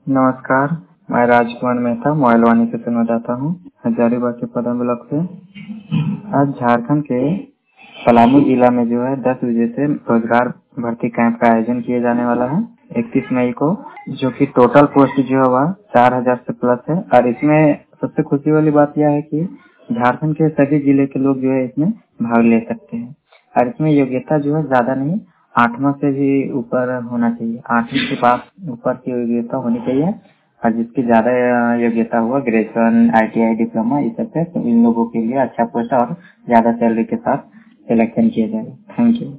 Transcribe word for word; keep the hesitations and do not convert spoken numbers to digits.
नमस्कार, मैं राजकुमार मेहता मोबाइल वाणी से संवाददाता हूँ हजारीबाग के पदम ब्लॉक से। आज झारखंड के पलामू जिला में जो है दस बजे से रोजगार भर्ती कैंप का आयोजन किया जाने वाला है इकतीस मई को, जो कि टोटल पोस्ट जो है वह चार हजार से प्लस है। और इसमें सबसे खुशी वाली बात यह है कि झारखंड के सभी जिले के लोग जो है इसमें भाग ले सकते हैं। और इसमें योग्यता जो है ज्यादा नहीं, आठवां से भी ऊपर होना चाहिए, आठवीं के पास ऊपर की योग्यता होनी चाहिए। और जिसकी ज्यादा योग्यता हुआ ग्रेजुएशन, आईटीआई, डिप्लोमा, इस सब से, तो इन लोगों के लिए अच्छा पोस्ट और ज्यादा सैलरी के साथ सिलेक्शन किया जाएगा। Thank you.